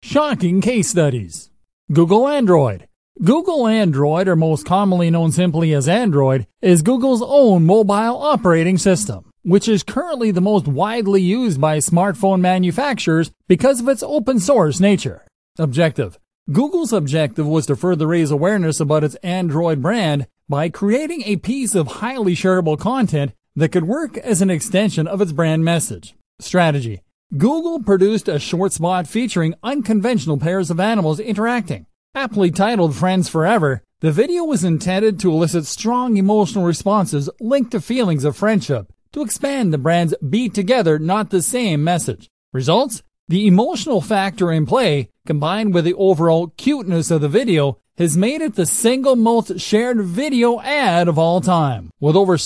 Shocking case studies. Google Android. Google Android, or most commonly known simply as Android, is Google's own mobile operating system, which is currently the most widely used by smartphone manufacturers because of its open source nature. Objective. Google's objective was to further raise awareness about its Android brand by creating a piece of highly shareable content that could work as an extension of its brand message. Strategy. Google produced a short spot featuring unconventional pairs of animals interacting. Aptly titled Friends Forever, the video was intended to elicit strong emotional responses linked to feelings of friendship, to expand the brand's "be together, not the same" message. Results? The emotional factor in play, combined with the overall cuteness of the video, has made it the single most shared video ad of all time, with over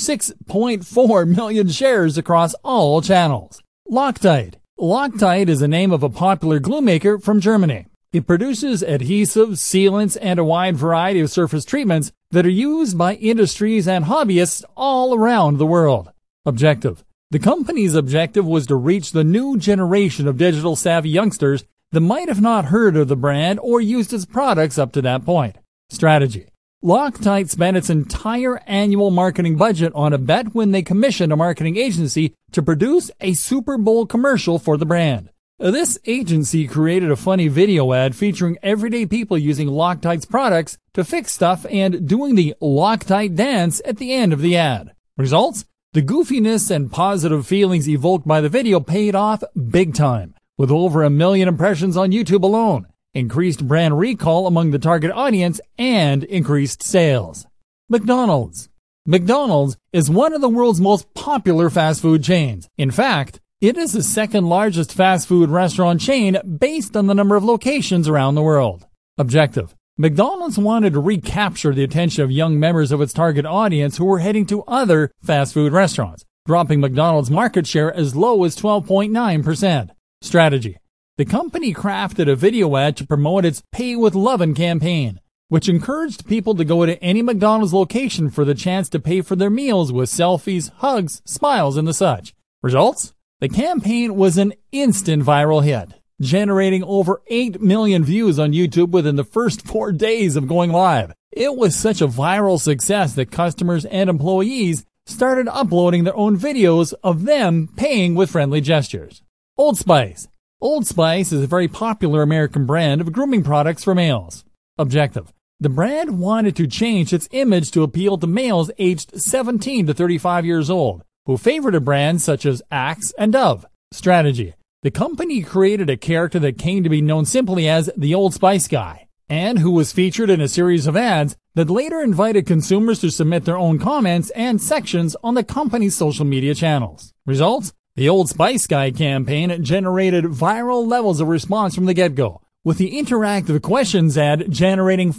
6.4 million shares across all channels. Loctite. Loctite is the name of a popular glue maker from Germany. It produces adhesives, sealants, and a wide variety of surface treatments that are used by industries and hobbyists all around the world. Objective. The company's objective was to reach the new generation of digital-savvy youngsters that might have not heard of the brand or used its products up to that point. Strategy. Loctite spent its entire annual marketing budget on a bet when they commissioned a marketing agency to produce a Super Bowl commercial for the brand. This agency created a funny video ad featuring everyday people using Loctite's products to fix stuff and doing the Loctite dance at the end of the ad. Results? The goofiness and positive feelings evoked by the video paid off big time, with over 1 million impressions on YouTube alone, increased brand recall among the target audience, and increased sales. McDonald's. McDonald's is one of the world's most popular fast food chains. In fact, it is the second largest fast food restaurant chain based on the number of locations around the world. Objective. McDonald's wanted to recapture the attention of young members of its target audience who were heading to other fast food restaurants, dropping McDonald's market share as low as 12.9%. Strategy. The company crafted a video ad to promote its Pay with Lovin' campaign, which encouraged people to go to any McDonald's location for the chance to pay for their meals with selfies, hugs, smiles, and the such. Results? The campaign was an instant viral hit, generating over 8 million views on YouTube within the first 4 days of going live. It was such a viral success that customers and employees started uploading their own videos of them paying with friendly gestures. Old Spice. Old Spice is a very popular American brand of grooming products for males. Objective. The brand wanted to change its image to appeal to males aged 17 to 35 years old, who favored brands such as Axe and Dove. Strategy. The company created a character that came to be known simply as the Old Spice Guy, and who was featured in a series of ads that later invited consumers to submit their own comments and sections on the company's social media channels. Results? The Old Spice Guy campaign generated viral levels of response from the get-go, with the interactive questions ad generating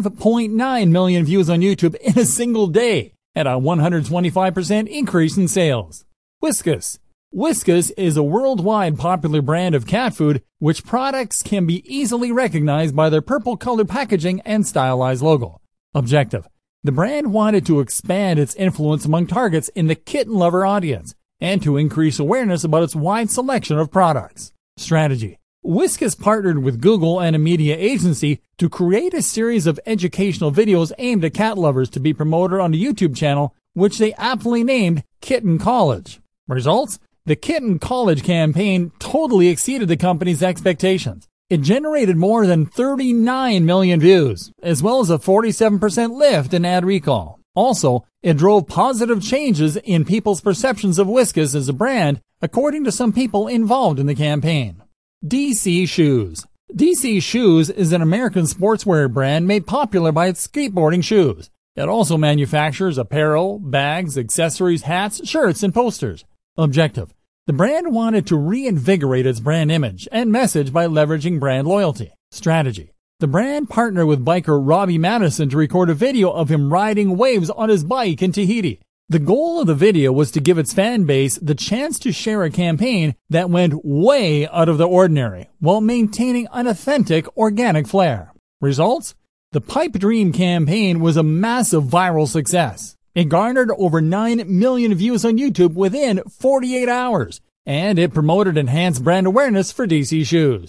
5.9 million views on YouTube in a single day, and a 125% increase in sales. Whiskas. Whiskas is a worldwide popular brand of cat food, which products can be easily recognized by their purple-colored packaging and stylized logo. Objective. The brand wanted to expand its influence among targets in the kitten lover audience, and to increase awareness about its wide selection of products. Strategy. Whiskas partnered with Google and a media agency to create a series of educational videos aimed at cat lovers to be promoted on a YouTube channel, which they aptly named Kitten College. Results? The Kitten College campaign totally exceeded the company's expectations. It generated more than 39 million views, as well as a 47% lift in ad recall. Also, it drove positive changes in people's perceptions of Whiskas as a brand, according to some people involved in the campaign. DC Shoes. DC Shoes is an American sportswear brand made popular by its skateboarding shoes. It also manufactures apparel, bags, accessories, hats, shirts, and posters. Objective. The brand wanted to reinvigorate its brand image and message by leveraging brand loyalty. Strategy. The brand partnered with biker Robbie Madison to record a video of him riding waves on his bike in Tahiti. The goal of the video was to give its fan base the chance to share a campaign that went way out of the ordinary, while maintaining an authentic, organic flair. Results? The Pipe Dream campaign was a massive viral success. It garnered over 9 million views on YouTube within 48 hours, and it promoted enhanced brand awareness for DC Shoes.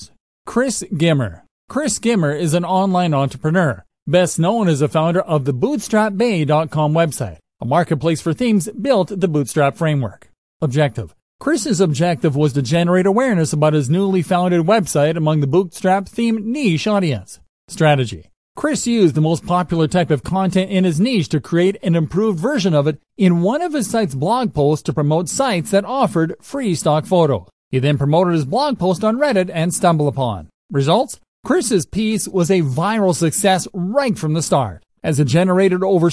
Chris Gimmer. Chris Gimmer is an online entrepreneur, best known as the founder of the BootstrapBay.com website, a marketplace for themes built the Bootstrap framework. Objective. Chris's objective was to generate awareness about his newly founded website among the Bootstrap theme niche audience. Strategy. Chris used the most popular type of content in his niche to create an improved version of it in one of his site's blog posts to promote sites that offered free stock photos. He then promoted his blog post on Reddit and StumbleUpon. Results? Chris's piece was a viral success right from the start, as it generated over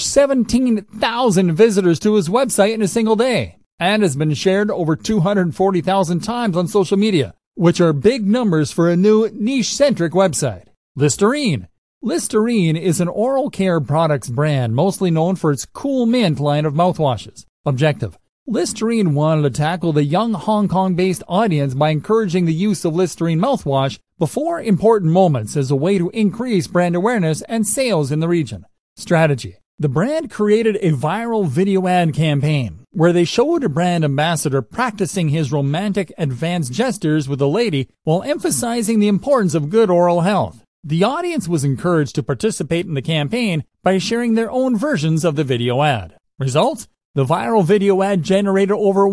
17,000 visitors to his website in a single day, and has been shared over 240,000 times on social media, which are big numbers for a new niche-centric website. Listerine. Listerine is an oral care products brand mostly known for its Cool Mint line of mouthwashes. Objective. Listerine wanted to tackle the young Hong Kong-based audience by encouraging the use of Listerine mouthwash before important moments as a way to increase brand awareness and sales in the region. Strategy. The brand created a viral video ad campaign where they showed a brand ambassador practicing his romantic advanced gestures with a lady while emphasizing the importance of good oral health. The audience was encouraged to participate in the campaign by sharing their own versions of the video ad. Results? The viral video ad generated over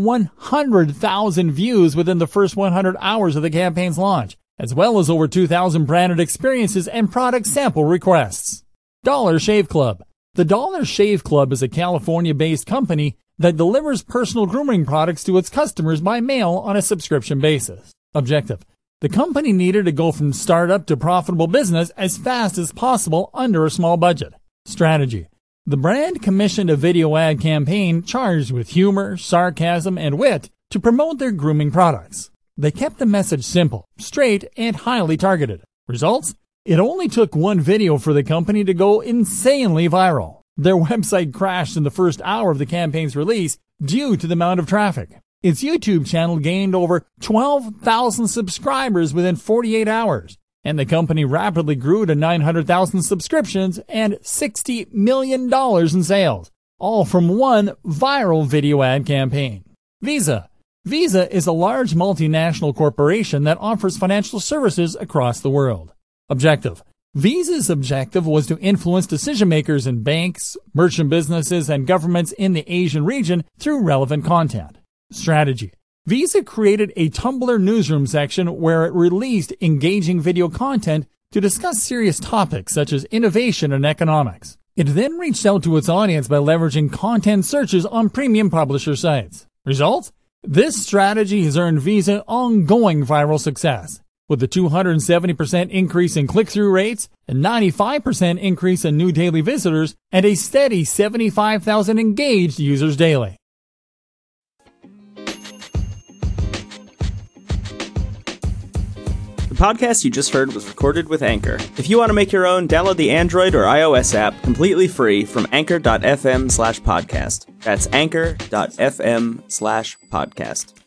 100,000 views within the first 100 hours of the campaign's launch, as well as over 2,000 branded experiences and product sample requests. Dollar Shave Club. The Dollar Shave Club is a California-based company that delivers personal grooming products to its customers by mail on a subscription basis. Objective. The company needed to go from startup to profitable business as fast as possible under a small budget. Strategy. The brand commissioned a video ad campaign charged with humor, sarcasm, and wit to promote their grooming products. They kept the message simple, straight, and highly targeted. Results? It only took one video for the company to go insanely viral. Their website crashed in the first hour of the campaign's release due to the amount of traffic. Its YouTube channel gained over 12,000 subscribers within 48 hours, and the company rapidly grew to 900,000 subscriptions and $60 million in sales, all from one viral video ad campaign. Visa. Visa is a large multinational corporation that offers financial services across the world. Objective. Visa's objective was to influence decision makers in banks, merchant businesses, and governments in the Asian region through relevant content. Strategy. Visa created a Tumblr newsroom section where it released engaging video content to discuss serious topics such as innovation and economics. It then reached out to its audience by leveraging content searches on premium publisher sites. Results? This strategy has earned Visa ongoing viral success, with a 270% increase in click-through rates, a 95% increase in new daily visitors, and a steady 75,000 engaged users daily. The podcast you just heard was recorded with Anchor. If you want to make your own, download the Android or iOS app completely free from anchor.fm/podcast. That's anchor.fm/podcast.